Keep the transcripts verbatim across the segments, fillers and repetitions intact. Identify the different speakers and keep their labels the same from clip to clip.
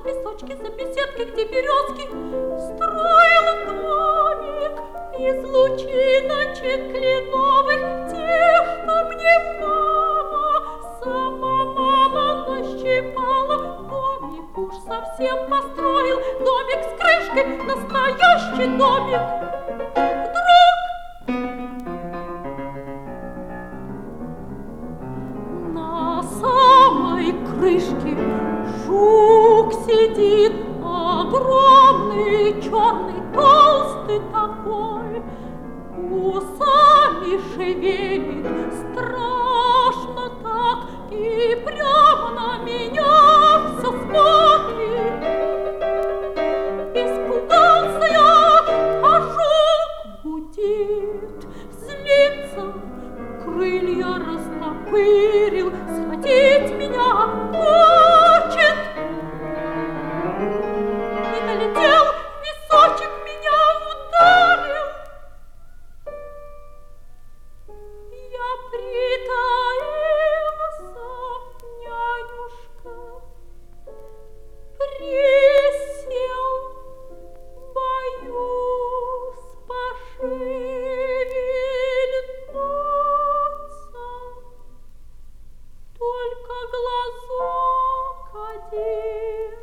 Speaker 1: песочке, за беседкой, где березки, строил домик из лучиночек кленовых, тех, что мне мама, сама мама нащипала. Домик уж совсем построил, домик с крышкой, настоящий домик. Вдруг на самой крышке жук сидит, огромный, черный, толстый такой, усами шевелит, страшно так, и прямо на меня все смотрит. Испугался я, а жук гудит, злится, крылья растопырил, схватить меня хочет. И налетел, височек меня ударил. Я притаился, нянюшка, присел, боюсь пошевельнуться. Только глазок один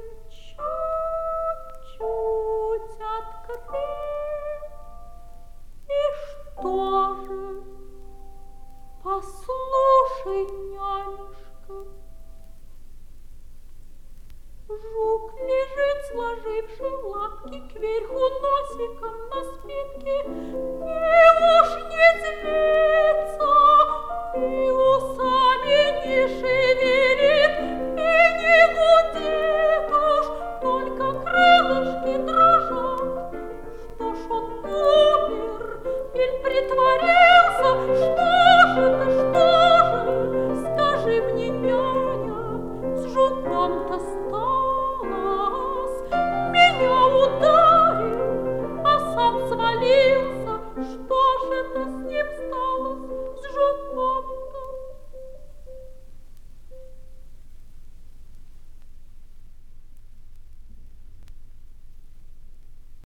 Speaker 1: чуть-чуть открыл. И что же? Послушай, нянюшка, жук лежит, сложивши лапки кверху носиком на спинке, и уж не злится, и усами не шевелит, и не гудит уж, только крылышки дрожат. Что ж он умер или притворился? Что же это, что же? Скажи мне, няня, с жуком-то сталось. Меня ударил, а сам свалился. Что же это с ним стало, с жуком?